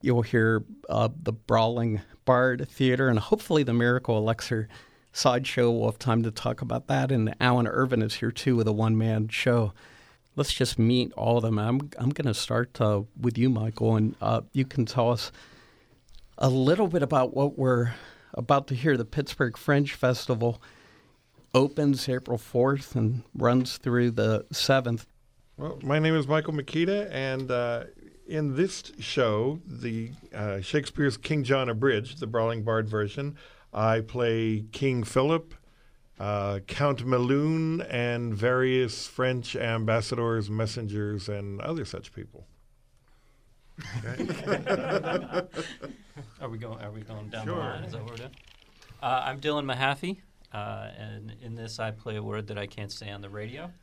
You'll hear the Brawling Bard Theater and hopefully the Miracle Elixir sideshow. We'll have time to talk about that. And Alan Irvin is here, too, with a one-man show. Let's just meet all of them. I'm going to start with you, Michael, and you can tell us a little bit about what we're about to hear. The Pittsburgh Fringe Festival opens April 4th and runs through the 7th. Well, my name is Michael Makita, and in this show, the Shakespeare's King John Abridged, the Brawling Bard version, I play King Philip, Count Meloun, and various French ambassadors, messengers, and other such people. Okay. Are we going down Sure. the line? Is that what we're doing? I'm Dylan Mahaffey, and in this I play a word that I can't say on the radio.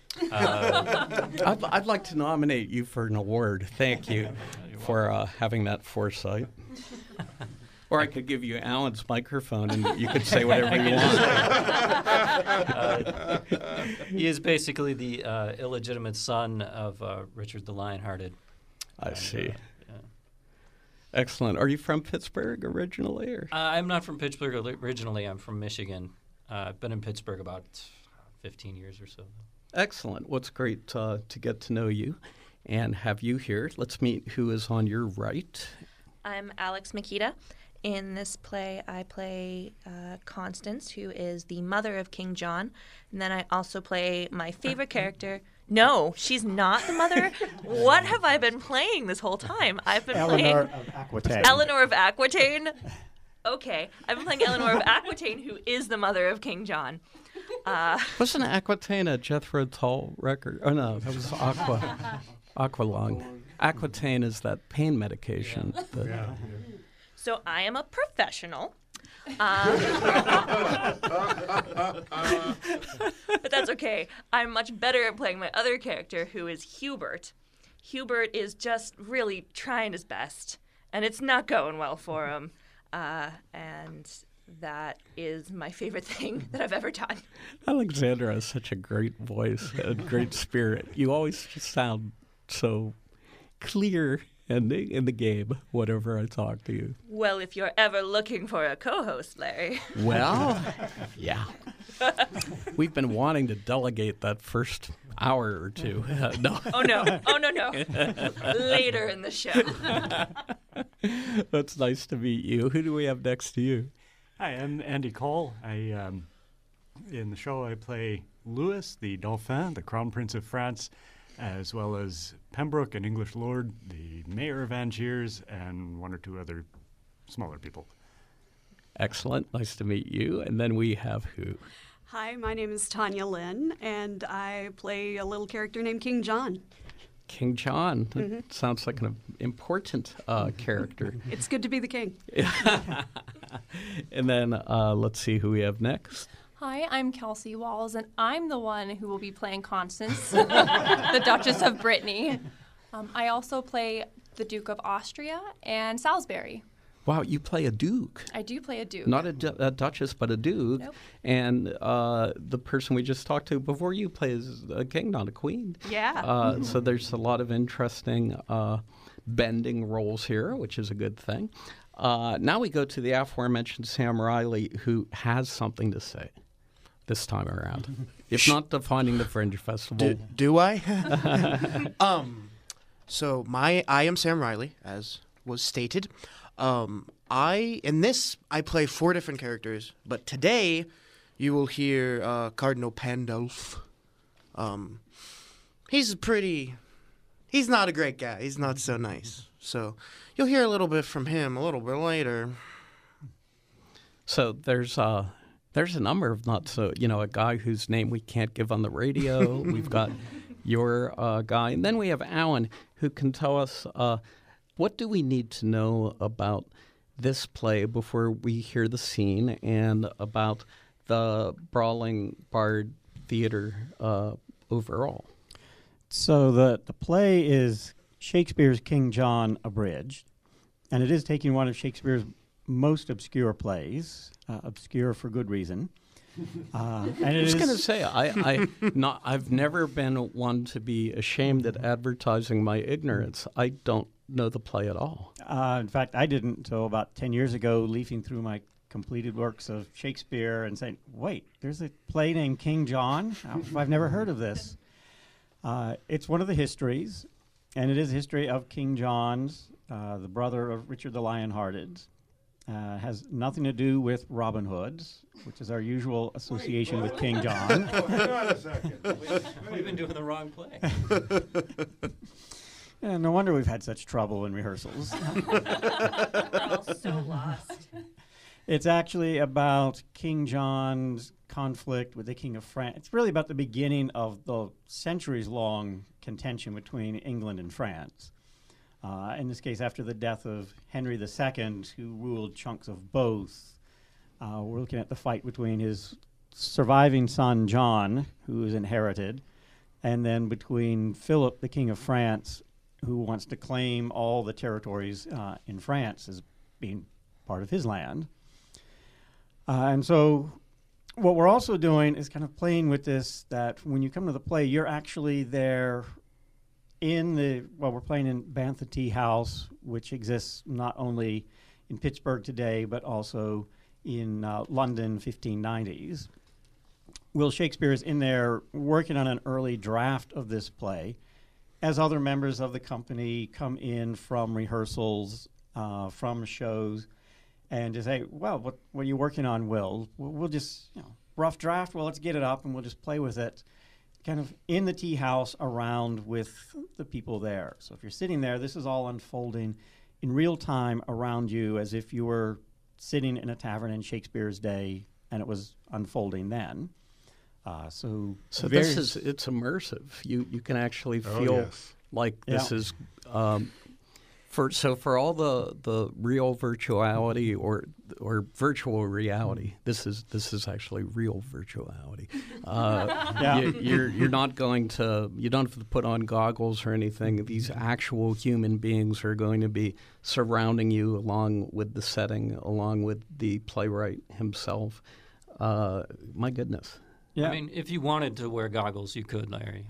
I'd like to nominate you for an award. Thank you for having that foresight. Or I could give you Alan's microphone and you could say whatever you want. He is basically the illegitimate son of Richard the Lionhearted. I see. Excellent. Are you from Pittsburgh originally? Or? I'm not from Pittsburgh originally. I'm from Michigan. I've been in Pittsburgh about 15 years or so. Excellent. Well, it's great to get to know you and have you here. Let's meet who is on your right. I'm Alex Makita. In this play, I play Constance, who is the mother of King John. And then I also play my favorite character. No, she's not the mother. What have I been playing this whole time? I've been Eleanor of Aquitaine. Eleanor of Aquitaine. Okay, I've been playing Eleanor of Aquitaine, who is the mother of King John. Wasn't Aquitaine a Jethro Tull record? Oh, no, that was Aqualung. Aquitaine is that pain medication. Yeah. So I am a professional. But that's okay. I'm much better at playing my other character, who is Hubert. Hubert is just really trying his best, and it's not going well for him. And that is my favorite thing that I've ever done. Alexandra has such a great voice and great spirit. You always sound so clear in the game whenever I talk to you. Well, if you're ever looking for a co-host, Larry. Well, yeah. We've been wanting to delegate that first hour or two. No. Oh, no. Later in the show. That's nice to meet you. Who do we have next to you? Hi, I'm Andy Cole. In the show, I play Louis, the Dauphin, the Crown Prince of France, as well as Pembroke, an English lord, the mayor of Angiers, and one or two other smaller people. Excellent. Nice to meet you. And then we have who? Hi, my name is Tanya Lynn, and I play a little character named King John. King John. That sounds like an important character. It's good to be the king. And then let's see who we have next. Hi, I'm Kelsey Walls, and I'm the one who will be playing Constance, the Duchess of Brittany. I also play the Duke of Austria and Salisbury. Wow, you play a duke. I do play a duke. Not a duchess, but a duke. Nope. And the person we just talked to before you plays a king, not a queen. Yeah. So there's a lot of interesting bending roles here, which is a good thing. Now we go to the aforementioned Sam Riley, who has something to say this time around. If not defining the Fringe Festival. Do I? So I am Sam Riley, as was stated. In this I play 4 different characters, but today you will hear Cardinal Pandulf. He's not a great guy. He's not so nice. So you'll hear a little bit from him a little bit later. So there's a number of not so, a guy whose name we can't give on the radio. We've got your guy. And then we have Alan, who can tell us what do we need to know about this play before we hear the scene and about the Brawling Bard Theater overall. So the play is Shakespeare's King John Abridged, and it is taking one of Shakespeare's most obscure plays, obscure for good reason. I was going to say, I've never been one to be ashamed at advertising my ignorance. I don't know the play at all. In fact, I didn't until about 10 years ago, leafing through my completed works of Shakespeare and saying, wait, there's a play named King John? I've never heard of this. It's one of the histories, and it is a history of King John's, the brother of Richard the Lionhearted. Has nothing to do with Robin Hood, which is our usual association with King John. Hang on a second. We've been doing the wrong play. Yeah, no wonder we've had such trouble in rehearsals. We're all so lost. It's actually about King John's conflict with the King of France. It's really about the beginning of the centuries-long contention between England and France. In this case, after the death of Henry II, who ruled chunks of both. We're looking at the fight between his surviving son, John, who is inherited, and then between Philip, the King of France, who wants to claim all the territories in France as being part of his land. And so what we're also doing is kind of playing with this, that when you come to the play, you're actually there we're playing in Bantha Tea House, which exists not only in Pittsburgh today, but also in London, 1590s. Will Shakespeare is in there working on an early draft of this play, as other members of the company come in from rehearsals, from shows, and to say, well, what are you working on, Will? We'll just, rough draft, well, let's get it up and we'll just play with it. Kind of in the tea house around with the people there. So if you're sitting there, this is all unfolding in real time around you as if you were sitting in a tavern in Shakespeare's day and it was unfolding then. So it's immersive. You can actually feel like this is for all the real virtuality or virtual reality. This is actually real virtuality. You're not going to. You don't have to put on goggles or anything. These actual human beings are going to be surrounding you, along with the setting, along with the playwright himself. My goodness. Yeah. I mean, if you wanted to wear goggles, you could, Larry.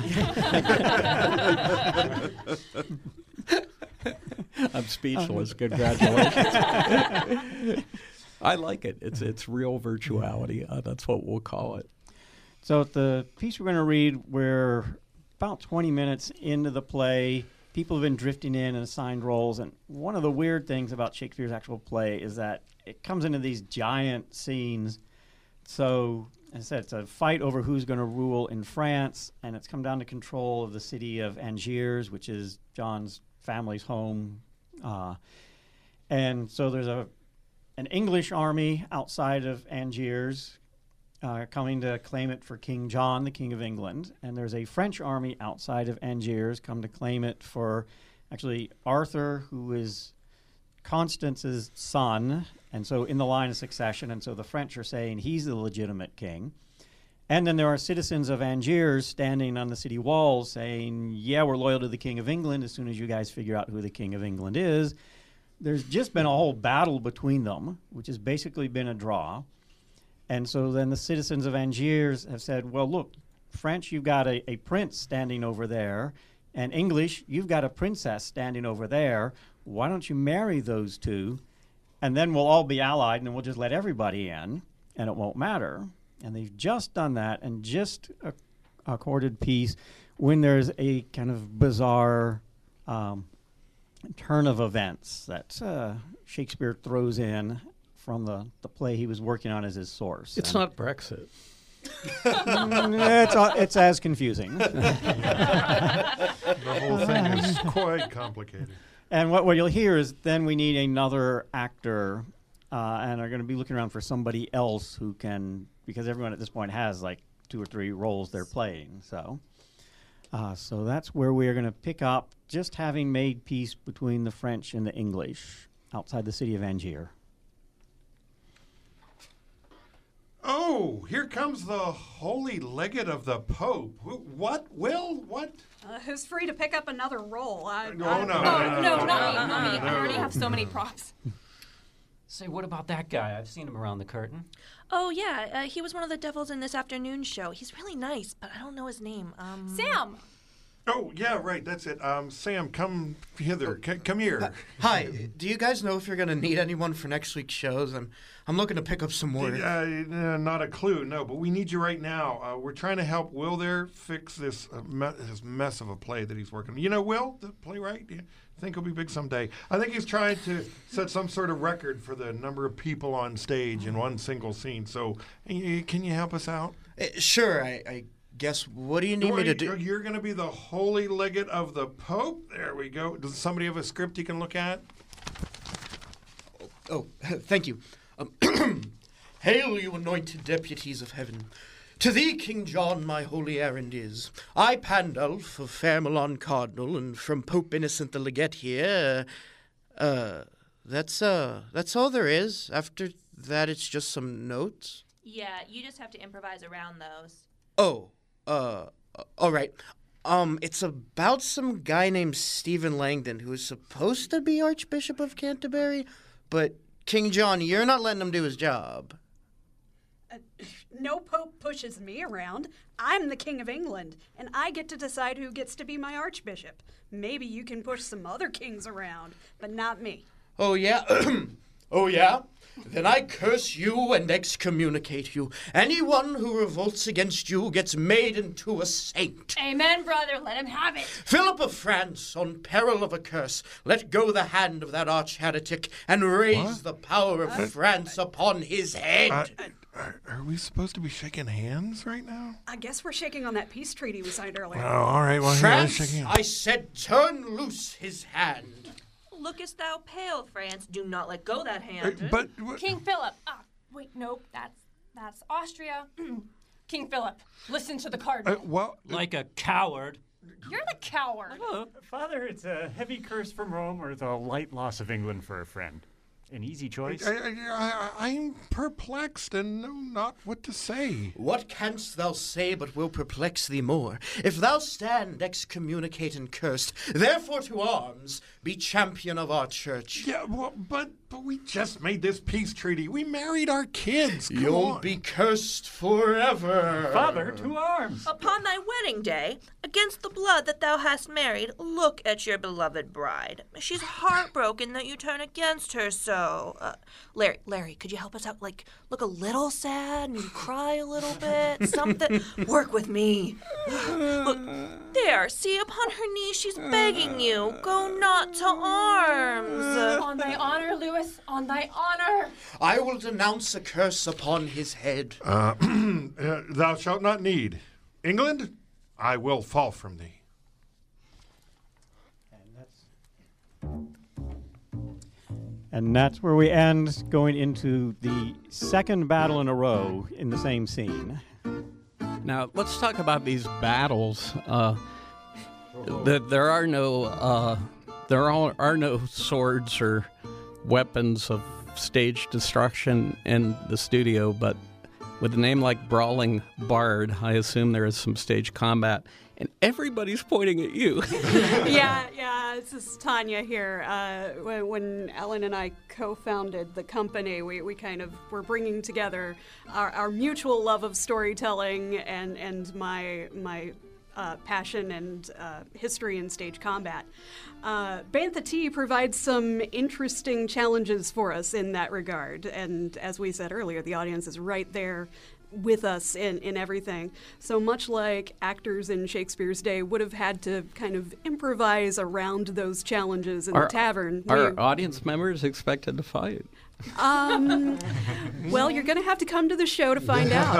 I'm speechless. Congratulations. I like it. It's real virtuality. That's what we'll call it. So the piece we're going to read, we're about 20 minutes into the play. People have been drifting in and assigned roles. And one of the weird things about Shakespeare's actual play is that it comes into these giant scenes. So, as I said, it's a fight over who's going to rule in France, and it's come down to control of the city of Angers, which is John's family's home. And so there's an English army outside of Angers coming to claim it for King John, the King of England. And there's a French army outside of Angers come to claim it for actually Arthur, who is Constance's son, and so in the line of succession. And so the French are saying he's the legitimate king. And then there are citizens of Angers standing on the city walls saying, yeah, we're loyal to the King of England as soon as you guys figure out who the King of England is. There's just been a whole battle between them, which has basically been a draw. And so then the citizens of Angers have said, well, look, French, you've got a prince standing over there, and English, you've got a princess standing over there. Why don't you marry those two, and then we'll all be allied, and we'll just let everybody in, and it won't matter. And they've just done that and just accorded peace when there's a kind of bizarre turn of events that Shakespeare throws in from the play he was working on as his source. It's not Brexit. It's as confusing. The whole thing is quite complicated. And what you'll hear is then we need another actor and are going to be looking around for somebody else who can, because everyone at this point has like 2 or 3 roles they're playing. So that's where we are going to pick up, just having made peace between the French and the English outside the city of Angiers. Oh, here comes the holy legate of the Pope. What? Will? What? Who's free to pick up another role? No, No, not me. I already have so many props. Say, what about that guy? I've seen him around the curtain. Oh, yeah. He was one of the devils in this afternoon's show. He's really nice, but I don't know his name. Sam! Oh, yeah, right. That's it. Sam, come hither. Come here. Hi. Do you guys know if you're going to need anyone for next week's shows? I'm looking to pick up some more. Not a clue, no. But we need you right now. We're trying to help Will there fix this mess of a play that he's working on. You know Will, the playwright? Yeah. I think he'll be big someday. I think he's trying to set some sort of record for the number of people on stage in one single scene. So, can you help us out? Sure. I guess, what do you need me to do? You're going to be the holy legate of the Pope. There we go. Does somebody have a script you can look at? Oh, thank you. Hail, you anointed deputies of heaven. To thee, King John, my holy errand is. I, Pandulf of Fair Milan Cardinal, and from Pope Innocent the Legate here. That's all there is. After that, it's just some notes. Yeah, you just have to improvise around those. Oh, all right. It's about some guy named Stephen Langdon who is supposed to be Archbishop of Canterbury, but King John, you're not letting him do his job. No pope pushes me around. I'm the King of England, and I get to decide who gets to be my archbishop. Maybe you can push some other kings around, but not me. Oh, yeah? Oh, yeah? Then I curse you and excommunicate you. Anyone who revolts against you gets made into a saint. Amen, brother. Let him have it. Philip of France, on peril of a curse, let go the hand of that arch-heretic and raise the power of France upon his head. Are we supposed to be shaking hands right now? I guess we're shaking on that peace treaty we signed earlier. Oh, all right. Well, France, let's shake hands. I said turn loose his hand. Lookest thou pale, France? Do not let go that hand. But King Philip. Wait, nope. That's Austria. King Philip, listen to the cardinal. Like a coward. You're the coward. Father, it's a heavy curse from Rome or the light loss of England for a friend. An easy choice. I'm perplexed and know not what to say. What canst thou say but will perplex thee more? If thou stand excommunicate and cursed, therefore to arms, be champion of our church. Yeah, well, but we just made this peace treaty. We married our kids. Come You'll on. be cursed forever. Father, to arms. Upon thy wedding day, against the blood that thou hast married, look at your beloved bride. She's heartbroken that you turn against her so. Larry, could you help us out? Like, look a little sad, maybe cry a little bit, something. Work with me. Look, there, see, upon her knees, she's begging you. Go not to arms. On thy honor, Lewis, on thy honor. I will denounce a curse upon his head. Thou shalt not need. England, I will fall from thee. And that's where we end, going into the second battle in a row in the same scene. Now, let's talk about these battles. There are no swords or weapons of stage destruction in the studio, but with a name like Brawling Bard, I assume there is some stage combat, and everybody's pointing at you. Yeah, this is Tanya here. When Ellen and I co-founded the company, we kind of were bringing together our mutual love of storytelling and my passion and history in stage combat. Bantha T provides some interesting challenges for us in that regard, and as we said earlier, the audience is right there with us in everything. So much like actors in Shakespeare's day would have had to kind of improvise around those challenges in the tavern. Are audience members expected to fight? Well, you're going to have to come to the show to find out.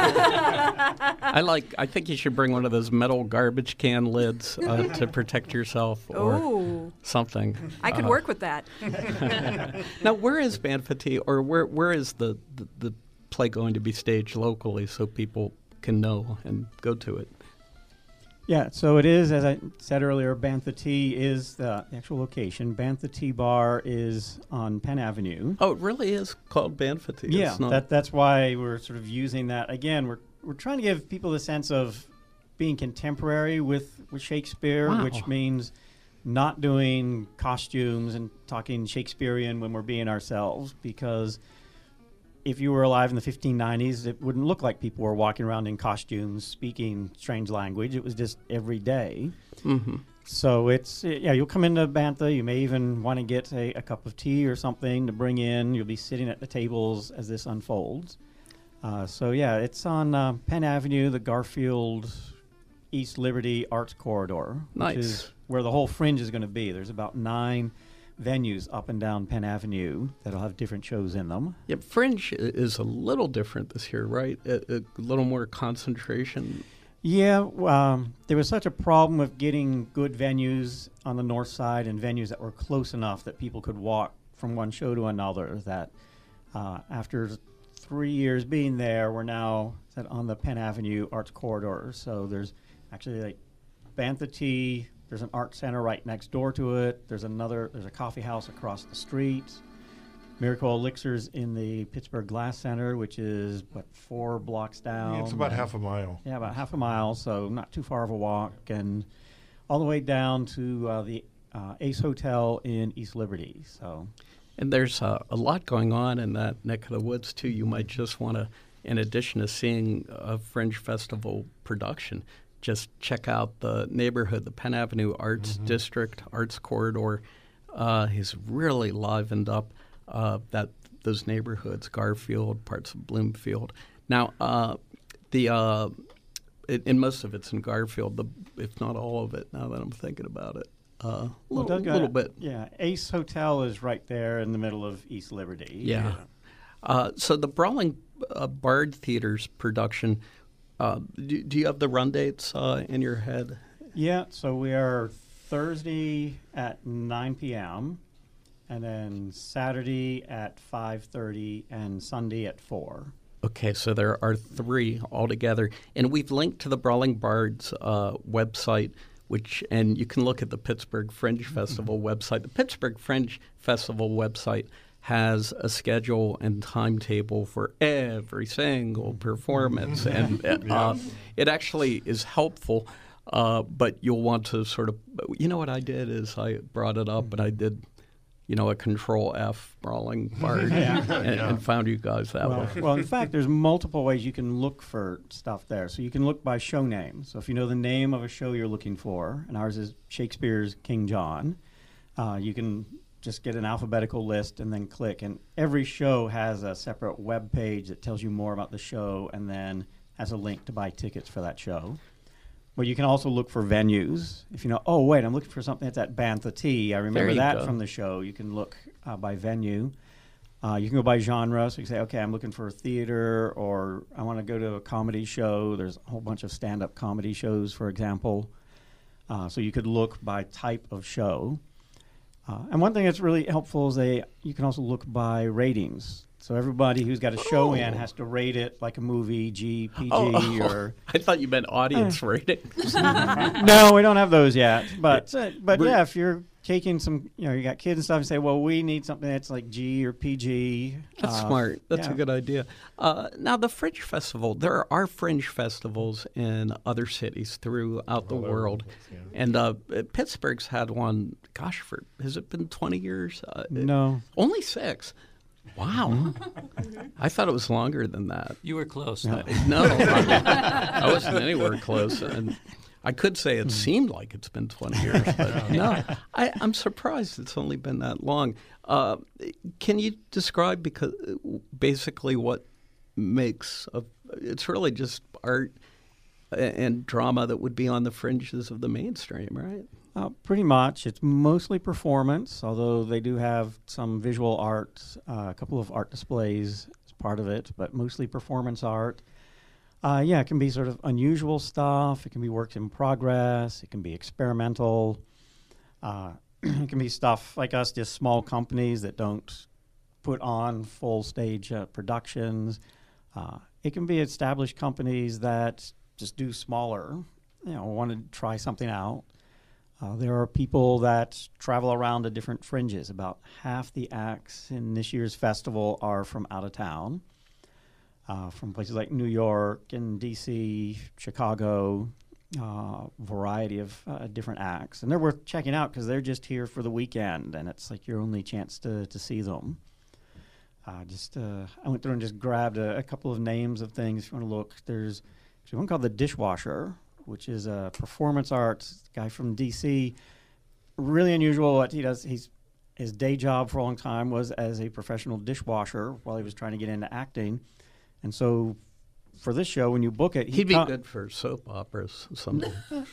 I think you should bring one of those metal garbage can lids to protect yourself or something. I could work with that. Now, where is Bantha T, or where is the play going to be staged locally so people can know and go to it? Yeah, so it is, as I said earlier, Bantha T is the actual location. Bantha T Bar is on Penn Avenue. Oh, it really is called Bantha T. Yeah, that's why we're sort of using that. Again, we're trying to give people the sense of being contemporary with Shakespeare, which means not doing costumes and talking Shakespearean when we're being ourselves, because if you were alive in the 1590s, it wouldn't look like people were walking around in costumes, speaking strange language. It was just every day. Mm-hmm. So you'll come into Bantha. You may even want to get a cup of tea or something to bring in. You'll be sitting at the tables as this unfolds. It's on Penn Avenue, the Garfield East Liberty Arts Corridor, Nice. which is where the whole fringe is going to be. There's about 9 venues up and down Penn Avenue that'll have different shows in them. Yeah, Fringe is a little different this year, right? A little more concentration. Yeah, there was such a problem with getting good venues on the north side and venues that were close enough that people could walk from one show to another that after 3 years being there, we're now on the Penn Avenue Arts Corridor. So there's actually like Bantha Tea. There's an art center right next door to it. There's a coffee house across the street. Miracle Elixirs in the Pittsburgh Glass Center, which is, 4 blocks down? It's about half a mile. Yeah, about half a mile, so not too far of a walk. And all the way down to the Ace Hotel in East Liberty. So, And there's a lot going on in that neck of the woods, too. You might just want to, in addition to seeing a Fringe Festival production, just check out the neighborhood, the Penn Avenue Arts District, Arts Corridor. He's really livened up those neighborhoods, Garfield, parts of Bloomfield. Now, and most of it's in Garfield, if not all of it, now that I'm thinking about it. Little bit. Yeah, Ace Hotel is right there in the middle of East Liberty. Yeah. So the Brawling Bard Theater's production, do you have the run dates in your head? Yeah, so we are Thursday at 9 p.m., and then Saturday at 5:30, and Sunday at 4. Okay, so there are 3 altogether. And we've linked to the Brawling Bards website, and you can look at the Pittsburgh Fringe Festival website. The Pittsburgh Fringe Festival website has a schedule and timetable for every single performance. And it actually is helpful, but you'll want to sort of, what I did is I brought it up and I did, a Control F Brawling Bard and found you guys that way. Well, in fact, there's multiple ways you can look for stuff there. So you can look by show name. So if you know the name of a show you're looking for, and ours is Shakespeare's King John, you can just get an alphabetical list and then click. And every show has a separate web page that tells you more about the show and then has a link to buy tickets for that show. But you can also look for venues. If you know, I'm looking for something that's at Bantha Tea. I remember that from the show. You can look by venue. You can go by genre. So you can say, okay, I'm looking for a theater, or I want to go to a comedy show. There's a whole bunch of stand-up comedy shows, for example. So you could look by type of show. And one thing that's really helpful is you can also look by ratings. So everybody who's got a show in has to rate it like a movie, G, PG, or... I thought you meant audience rating. No, we don't have those yet. But if you're taking some, you got kids and stuff, and say, well, we need something that's like G or PG. That's smart. That's a good idea. Now, the Fringe Festival, there are Fringe festivals in other cities throughout the world. And Pittsburgh's had one, has it been 20 years? No. Only 6. Wow. I thought it was longer than that. You were close. No, I wasn't anywhere close. And I could say it seemed like it's been 20 years, but no. I'm surprised it's only been that long. Can you describe basically what makes it's really just art and drama that would be on the fringes of the mainstream, right? Pretty much. It's mostly performance, although they do have some visual art, a couple of art displays as part of it, but mostly performance art. It can be sort of unusual stuff. It can be works in progress. It can be experimental. It can be stuff like us, just small companies that don't put on full stage productions. It can be established companies that just do smaller, want to try something out. There are people that travel around to different fringes. About half the acts in this year's festival are from out of town, from places like New York and D.C., Chicago, variety of different acts. And they're worth checking out because they're just here for the weekend, and it's like your only chance to see them. I went through and just grabbed a couple of names of things. If you want to look, there's one called The Dishwasher, which is a performance arts guy from D.C. Really unusual what he does. His day job for a long time was as a professional dishwasher while he was trying to get into acting. And so for this show, when you book it, he'd be good for soap operas someday.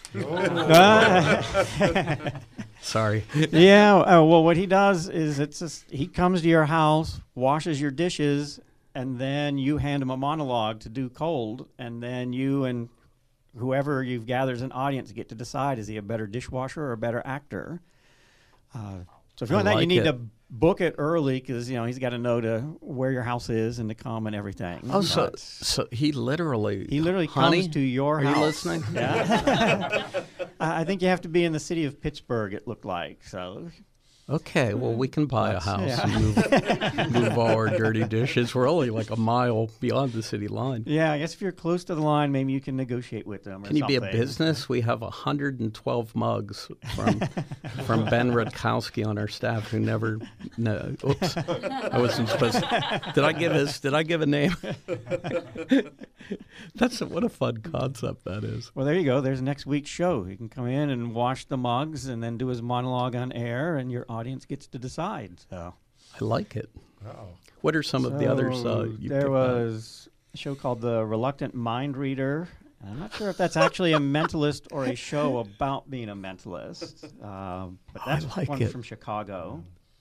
Sorry. Yeah. Well, what he does is he comes to your house, washes your dishes, and then you hand him a monologue to do cold, and then you and whoever you've gathered as an audience get to decide, is he a better dishwasher or a better actor? So if you want that, you need to book it early because, he's got to know where your house is and to come and everything. Oh, so he literally comes to your house. Are you listening? Yeah. I think you have to be in the city of Pittsburgh, it looked like. So. Okay, well, we can buy a house and move all our dirty dishes. We're only like a mile beyond the city line. Yeah, I guess if you're close to the line, maybe you can negotiate with them. Can you be a business? We have 112 mugs from Ben Rutkowski on our staff who never. No, oops, I wasn't supposed to. Did I give a name? What a fun concept that is. Well, there you go. There's next week's show. You can come in and wash the mugs and then do his monologue on air, and your audience gets to decide. So I like it. What are some of the others there was a show called The Reluctant Mind Reader. I'm not sure if that's actually a mentalist or a show about being a mentalist, but that's one from Chicago.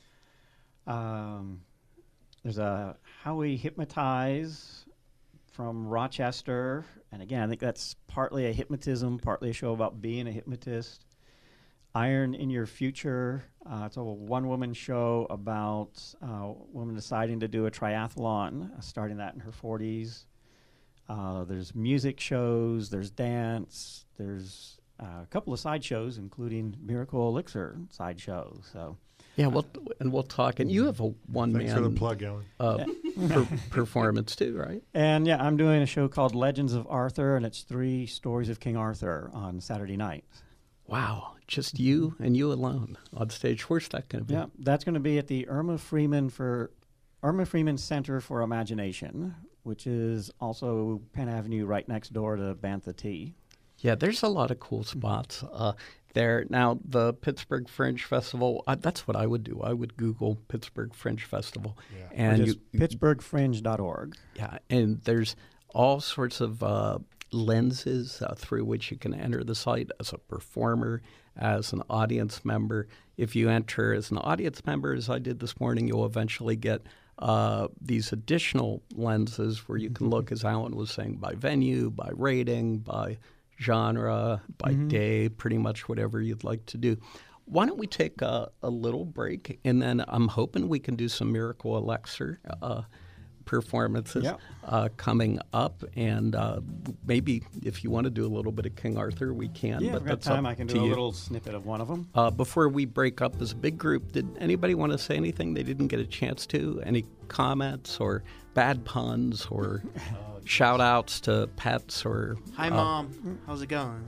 There's a How We Hypnotize from Rochester, and again, I think that's partly a hypnotism, partly a show about being a hypnotist. Iron in Your Future. It's a one-woman show about a woman deciding to do a triathlon, starting that in her 40s. There's music shows, there's dance, there's a couple of side shows, including Miracle Elixir side shows. So. Yeah, we'll talk. And you have a one-man. Thanks for the plug, Alan. Performance too, right? And yeah, I'm doing a show called Legends of Arthur, and it's 3 stories of King Arthur on Saturday night. Wow, just you and you alone on stage. Where's that going to be? Yeah, that's going to be at the Irma Freeman Center for Imagination, which is also Penn Avenue right next door to Bantha Tea. Yeah, there's a lot of cool spots there. Now, the Pittsburgh Fringe Festival, that's what I would do. I would Google Pittsburgh Fringe Festival. Yeah. And pittsburghfringe.org. Yeah, and there's all sorts of lenses through which you can enter the site as a performer, as an audience member. If you enter as an audience member, as I did this morning, you'll eventually get these additional lenses where you can look, as Alan was saying, by venue, by rating, by genre, by day, pretty much whatever you'd like to do. Why don't we take a little break, and then I'm hoping we can do some Miracle Elixir performances coming up, and maybe if you want to do a little bit of King Arthur, we can. Yeah, but if that's time, I can do a little snippet of one of them. Before we break up as a big group, did anybody want to say anything they didn't get a chance to? Any comments or bad puns or shout-outs to pets or... Hi, Mom. How's it going?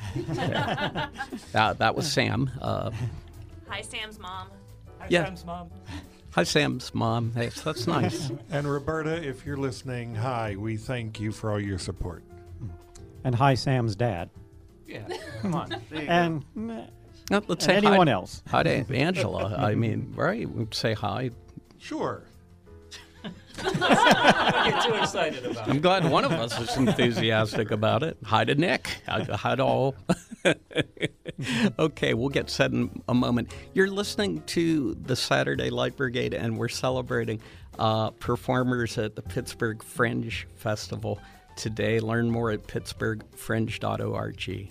That was Sam. Hi, Sam's mom. Hi, Sam's mom. Hi, Sam's mom. Hey, that's nice. And Roberta, if you're listening, hi. We thank you for all your support. And hi, Sam's dad. Yeah, come on. And let's say anyone hi, else. Hi to Angela. I mean, right? We say hi. Sure. Don't get too excited about it. I'm glad one of us is enthusiastic about it. Hi to Nick. Hi to all. Okay, we'll get set in a moment. You're listening to the Saturday Light Brigade, and we're celebrating performers at the Pittsburgh Fringe Festival today. Learn more at pittsburghfringe.org.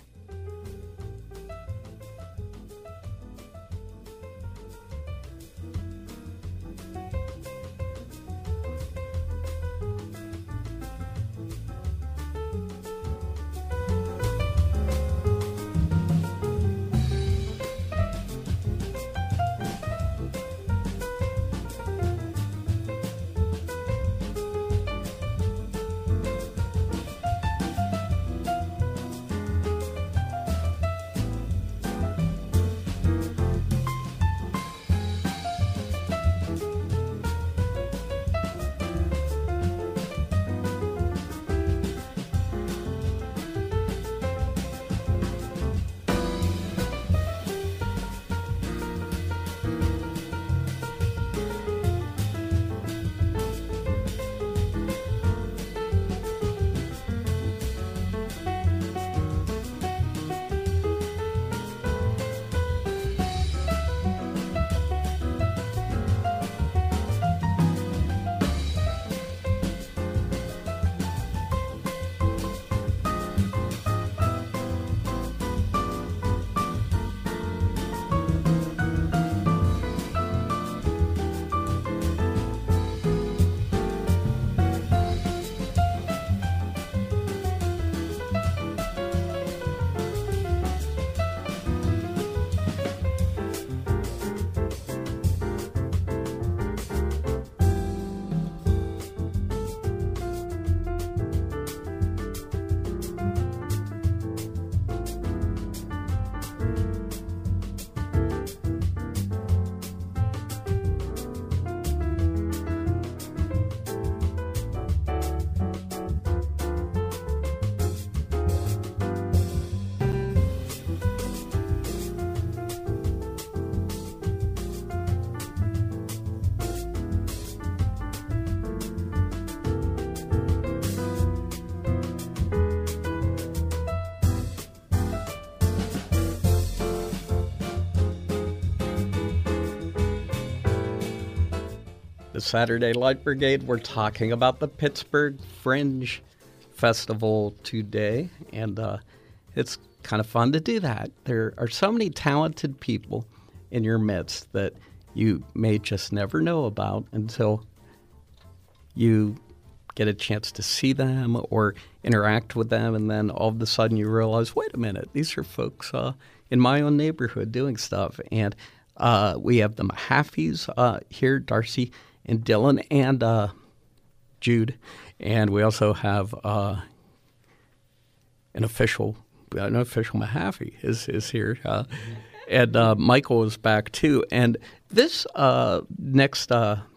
the Saturday Light Brigade. We're talking about the Pittsburgh Fringe Festival today, and it's kind of fun to do that. There are so many talented people in your midst that you may just never know about until you get a chance to see them or interact with them, and then all of a sudden you realize, wait a minute, these are folks in my own neighborhood doing stuff. And we have the Mahaffeys here, Darcy and Dylan and Jude. And we also have an official Mahaffey is here. And Michael is back too. And this next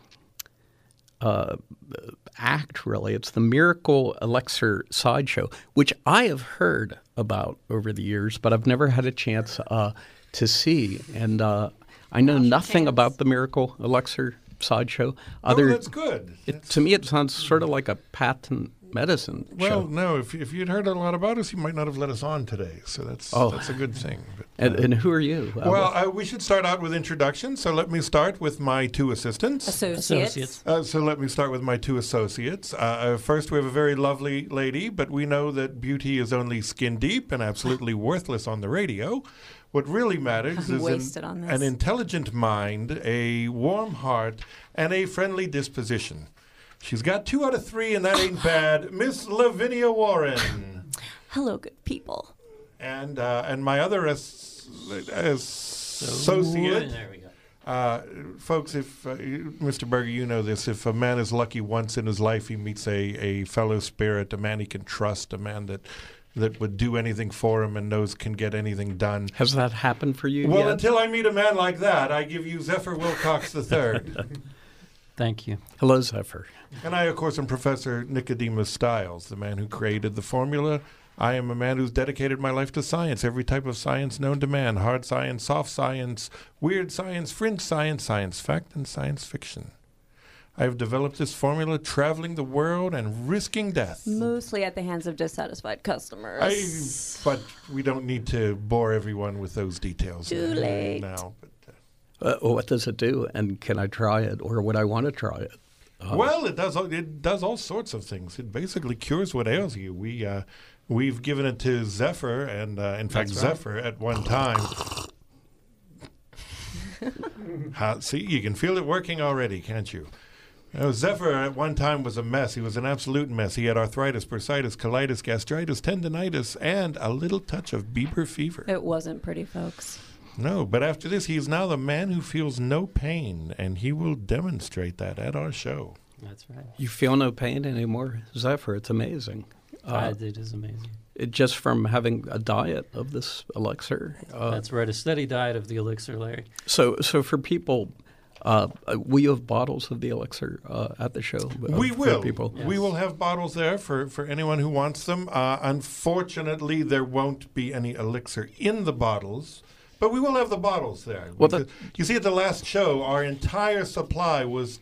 act, really, it's the Miracle Elixir Sideshow, which I have heard about over the years, but I've never had a chance to see. And I know nothing about the Miracle Elixir Sideshow. That's good. To me, it sounds sort of like a patent medicine show. Well, no, if you'd heard a lot about us, you might not have let us on today. So that's a good thing. But, and who are you? We should start out with introductions. So let me start with my two assistants. Associates. So let me start with my two associates. First, we have a very lovely lady, but we know that beauty is only skin deep and absolutely worthless on the radio. What really matters is an intelligent mind, a warm heart, and a friendly disposition. She's got 2 out of 3, and that ain't bad. Miss Lavinia Warren. Hello, good people. And my other associate. There we go. Folks, if Mr. Berger, you know this, if a man is lucky once in his life, he meets a fellow spirit, a man he can trust, a man that would do anything for him and knows can get anything done. Has that happened for you Well, yet? until I meet a man like that, I give you Zephyr Wilcox III. Thank you. Hello, Zephyr. And I, of course, am Professor Nicodemus Stiles, the man who created the formula. I am a man who's dedicated my life to science, every type of science known to man, hard science, soft science, weird science, fringe science, science fact, and science fiction. I have developed this formula traveling the world and risking death. Mostly at the hands of dissatisfied customers. But we don't need to bore everyone with those details. Too late. Now. What does it do, and can I try it, or would I want to try it? Well, it does all sorts of things. It basically cures what ails you. We've given it to Zephyr, and in fact, Zephyr at one time. See, you can feel it working already, can't you? Zephyr at one time was a mess. He was an absolute mess. He had arthritis, bursitis, colitis, gastritis, tendinitis, and a little touch of Bieber fever. It wasn't pretty, folks. No, but after this, he is now the man who feels no pain, and he will demonstrate that at our show. That's right. You feel no pain anymore, Zephyr. It's amazing. It is amazing. Just from having a diet of this elixir. That's right, a steady diet of the elixir, Larry. So for people, will you have bottles of the elixir at the show? We will. People? Yes. We will have bottles there for anyone who wants them. Unfortunately, there won't be any elixir in the bottles. But we will have the bottles there. Well, you see, at the last show, our entire supply was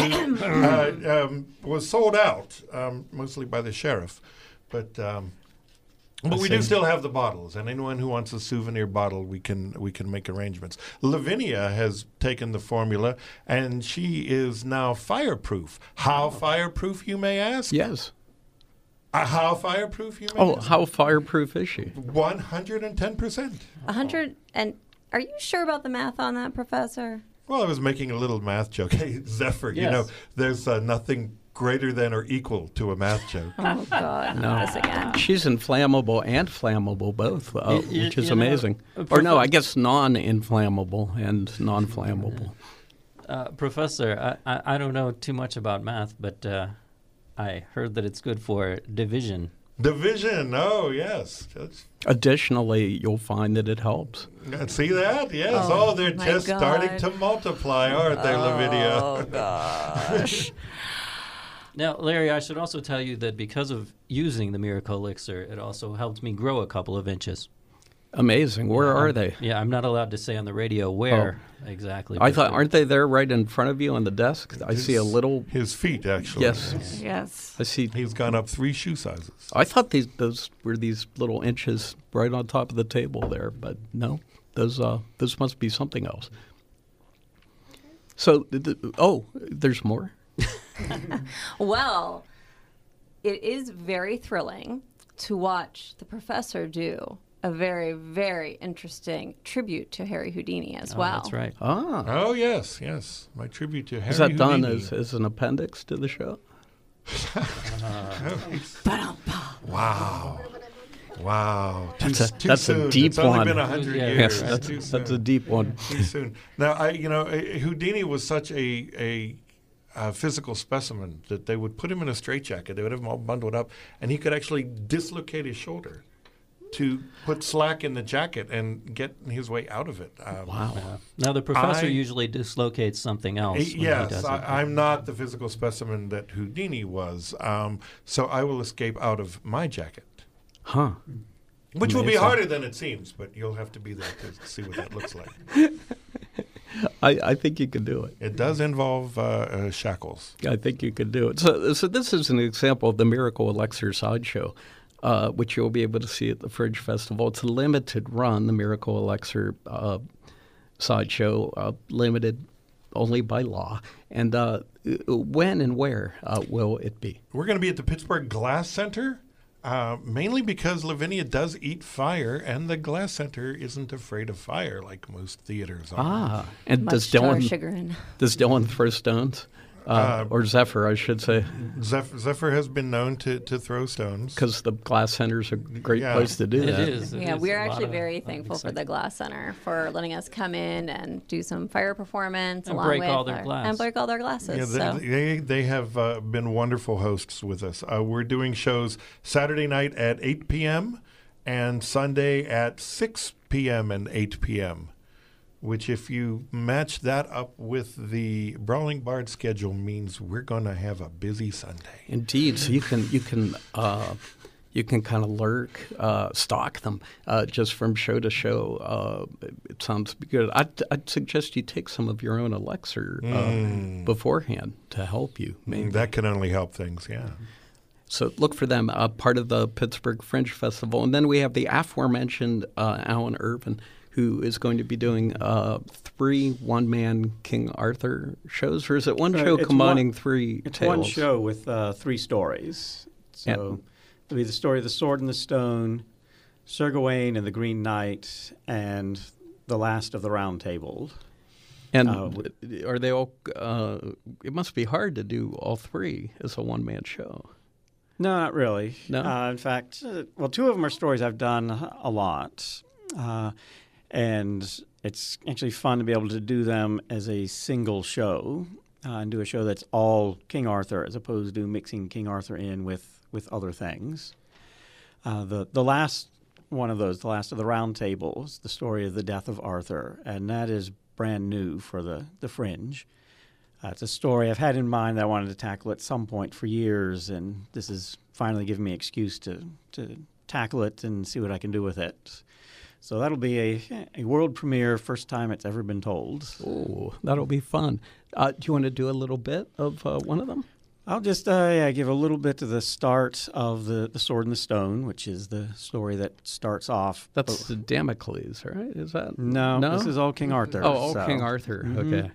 was sold out, mostly by the sheriff. But we do still have the bottles, and anyone who wants a souvenir bottle, we can make arrangements. Lavinia has taken the formula, and she is now fireproof. How fireproof, you may ask? Yes. How fireproof, you may ask? How fireproof is she? 110%. 100 and are you sure about the math on that, Professor? Well, I was making a little math joke. Hey, Zephyr, yes. You know, there's nothing greater than or equal to a math joke. Oh, God. No. This again. She's inflammable and flammable both, which is amazing. Or no, I guess non-inflammable and non-flammable. Professor, I don't know too much about math, but I heard that it's good for division. Division, oh, yes. Additionally, you'll find that it helps. See that? Yes. They're just starting to multiply, aren't they, Lavinia? Oh, gosh. Now, Larry, I should also tell you that because of using the Miracle Elixir, it also helped me grow a couple of inches. Amazing. Where are they? Yeah, I'm not allowed to say on the radio where exactly. I thought, aren't they there right in front of you on the desk? I see a little. His feet, actually. Yes. Yes. I see. He's gone up 3 shoe sizes. I thought those were these little inches right on top of the table there, but no, those must be something else. So, there's more? Well, it is very thrilling to watch the professor do a very, very interesting tribute to Harry Houdini as well. That's right. Ah. Oh, yes. My tribute to Harry Is that done Houdini. as an appendix to the show? Wow. That's a deep it's only one. been 100 Yeah. years. Yes, Too that's a soon. deep one. Too soon. Now, Houdini was such a physical specimen that they would put him in a straitjacket. They would have him all bundled up, and he could actually dislocate his shoulder to put slack in the jacket and get his way out of it. Wow. Now, the professor usually dislocates something else. when he Yes, does it. I'm not the physical specimen that Houdini was, so I will escape out of my jacket. Huh. Which will be Amazing. harder than it seems, but you'll have to be there to see what that looks like. I think you could do it. It does involve shackles. I think you could do it. So this is an example of the Miracle Elixir Sideshow, which you'll be able to see at the Fringe Festival. It's a limited run, the Miracle Elixir Sideshow, limited only by law. And when and where will it be? We're going to be at the Pittsburgh Glass Center, mainly because Lavinia does eat fire, and the Glass Center isn't afraid of fire like most theaters are. And Much does to our Dylan chagrin. throw stones? Or Zephyr, I should say, Zephyr has been known to throw stones. because the Glass Center's a great Yeah. place to do It that. is. It Yeah, is we're a lot actually of- very thankful for the Glass Center for letting us come in and do some fire performance And along break with all their our- glass. and break all their glasses. Yeah, so. they have been wonderful hosts with us. We're doing shows Saturday night at 8 p.m. and Sunday at 6 p.m. and 8 p.m., which if you match that up with the Brawling Bard schedule means we're going to have a busy Sunday. Indeed, so you can kind of lurk, stalk them just from show to show. It sounds good. I'd suggest you take some of your own elixir beforehand to help you. Maybe. That can only help things, yeah. So look for them, part of the Pittsburgh Fringe Festival. And then we have the aforementioned Alan Irvin, who is going to be doing 3 one-man King Arthur shows. Or is it one show It's combining one- 3 It's tales? one show with 3 stories. So it'll be the story of the Sword and the Stone, Sir Gawain and the Green Knight, and the Last of the Round Table. And are they all? It must be hard to do all 3 as a one-man show. No, not really. No? In fact, 2 of them are stories I've done a lot. And it's actually fun to be able to do them as a single show and do a show that's all King Arthur as opposed to mixing King Arthur in with other things. The last one of those, The Last of the Round Table, is the story of the death of Arthur, and that is brand new for the Fringe. It's a story I've had in mind that I wanted to tackle at some point for years, and this has finally given me an excuse to tackle it and see what I can do with it. So that'll be a world premiere, first time it's ever been told. Oh, that'll be fun. Do you want to do a little bit of one of them? I'll just give a little bit to the start of the Sword and the Stone, which is the story that starts off. That's the Damocles, right? Is that? No, this is all King Arthur. Oh, all so. King Arthur. Mhm. Okay.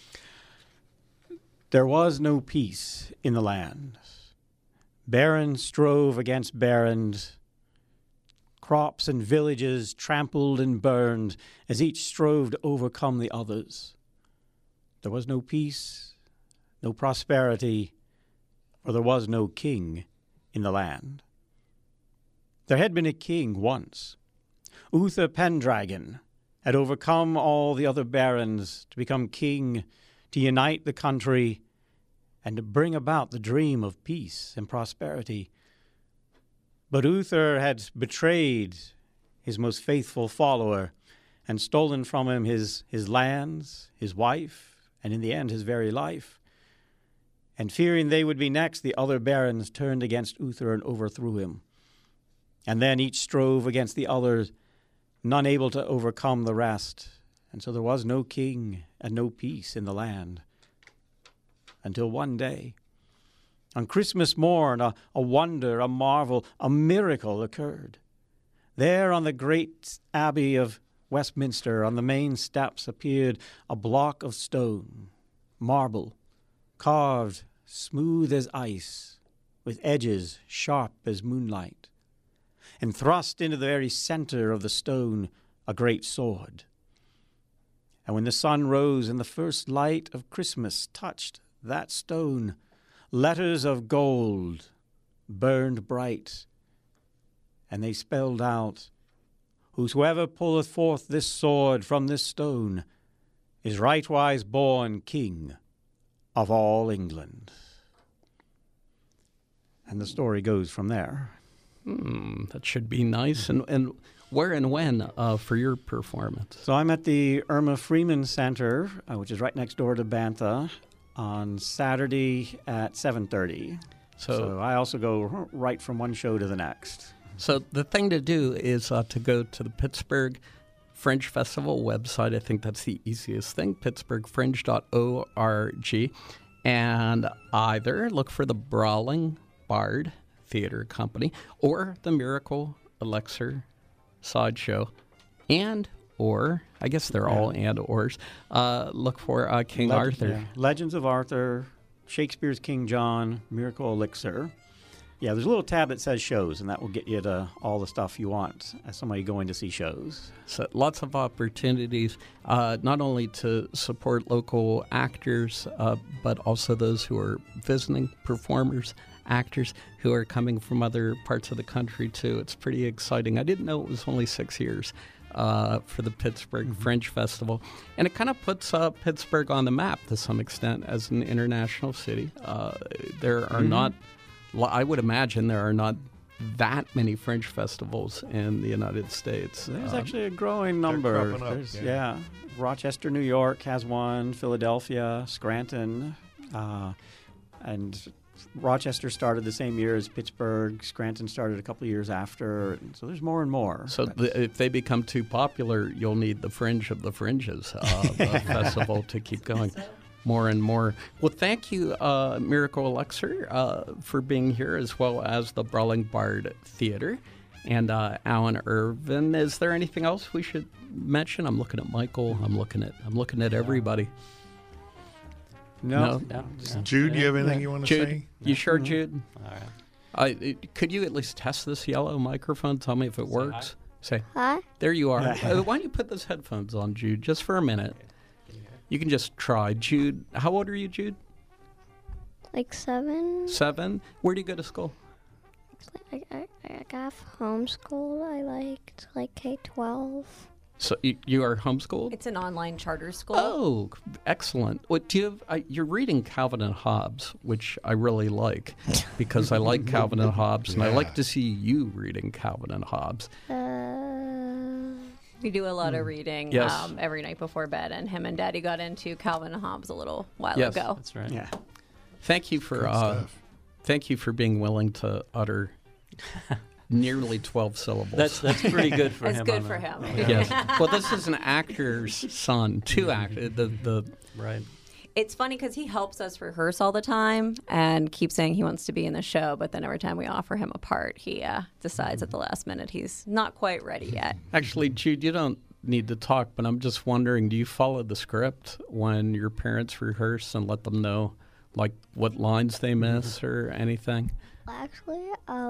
There was no peace in the land. Baron strove against barons. Crops and villages trampled and burned as each strove to overcome the others. There was no peace, no prosperity, for there was no king in the land. There had been a king once. Uther Pendragon had overcome all the other barons to become king, to unite the country, and to bring about the dream of peace and prosperity. But Uther had betrayed his most faithful follower and stolen from him his lands, his wife, and in the end his very life. And fearing they would be next, the other barons turned against Uther and overthrew him. And then each strove against the other, none able to overcome the rest. And so there was no king and no peace in the land. Until one day, on Christmas morn, a wonder, a marvel, a miracle occurred. There on the great abbey of Westminster, on the main steps, appeared a block of stone, marble, carved smooth as ice, with edges sharp as moonlight, and thrust into the very center of the stone a great sword. And when the sun rose and the first light of Christmas touched that stone, letters of gold burned bright, and they spelled out, "Whosoever pulleth forth this sword from this stone is rightwise born King of all England." And the story goes from there. That should be nice. And where and when for your performance? So I'm at the Irma Freeman Center, which is right next door to Bantha, on Saturday at 7:30. So I also go right from one show to the next. So the thing to do is to go to the Pittsburgh Fringe Festival website. I think that's the easiest thing, pittsburghfringe.org, and either look for the Brawling Bard Theater Company or the Miracle Elixir Sideshow, and or I guess they're all and ors. Look for King Arthur. Yeah. Legends of Arthur, Shakespeare's King John, Miracle Elixir. Yeah, there's a little tab that says shows, and that will get you to all the stuff you want as somebody going to see shows. So lots of opportunities, not only to support local actors, but also those who are visiting performers, actors who are coming from other parts of the country, too. It's pretty exciting. I didn't know it was only 6 years for the Pittsburgh Fringe Festival. And it kind of puts Pittsburgh on the map to some extent as an international city. There are not... I would imagine there are not that many Fringe festivals in the United States. There's actually a growing number. Yeah. Rochester, New York has one, Philadelphia, Scranton, and Rochester started the same year as Pittsburgh. Scranton started a couple of years after. So there's more and more. So if they become too popular, you'll need the Fringe of the Fringes, the festival, to keep going. More and more. Well, thank you, Miracle Elixir, for being here, as well as the Brawling Bard Theater, and Alan Irvin. Is there anything else we should mention? I'm looking at Michael. I'm looking at everybody. No. Jude, do you have anything you want to say? You sure, Jude? All right. Could you at least test this yellow microphone? Tell me if it works. Say hi. There you are. Why don't you put those headphones on, Jude, just for a minute? You can just try. Jude, how old are you, Jude? Like 7. 7? Where do you go to school? I got homeschooled. I liked like K-12. So you are homeschooled? It's an online charter school. Oh, excellent. What do you have? You're reading Calvin and Hobbes, which I really like, because I like Calvin and Hobbes, and I like to see you reading Calvin and Hobbes. We do a lot of reading every night before bed, and him and Daddy got into Calvin and Hobbes a little while ago. That's right. Yeah. Thank you for being willing to utter nearly 12 syllables. That's pretty good for him. That's good for him. Yes. Well, this is an actor's son, two actors. Right. It's funny because he helps us rehearse all the time and keeps saying he wants to be in the show, but then every time we offer him a part, he decides at the last minute he's not quite ready yet. Actually, Jude, you don't need to talk, but I'm just wondering, do you follow the script when your parents rehearse and let them know, like, what lines they miss or anything? Actually,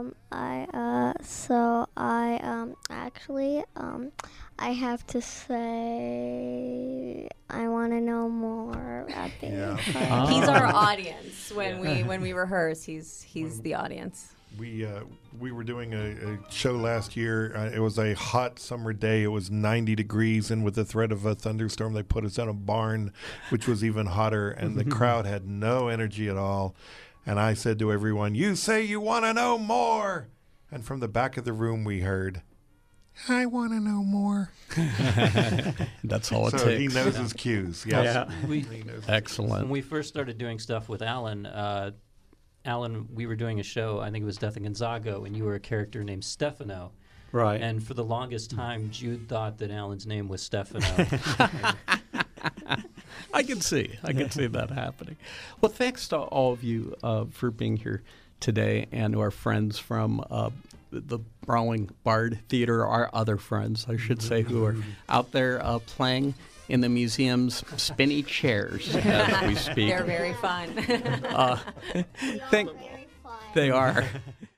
I have to say I want to know more about the He's our audience when we rehearse. He's the audience. We were doing a show last year. It was a hot summer day. It was 90 degrees, and with the threat of a thunderstorm, they put us in a barn, which was even hotter, and the crowd had no energy at all. And I said to everyone, "You say you want to know more." And from the back of the room, we heard, "I want to know more." That's all it takes. So he knows his cues. Yes. Yeah. Excellent. When we first started doing stuff with Alan, we were doing a show, I think it was Death of Gonzago, and you were a character named Stefano. Right. And for the longest time, Jude thought that Alan's name was Stefano. I can see that happening. Well, thanks to all of you for being here today, and to our friends from the Brawling Bard Theater, our other friends, I should say, who are out there playing in the museum's spinny chairs as we speak. They're very fun. They are.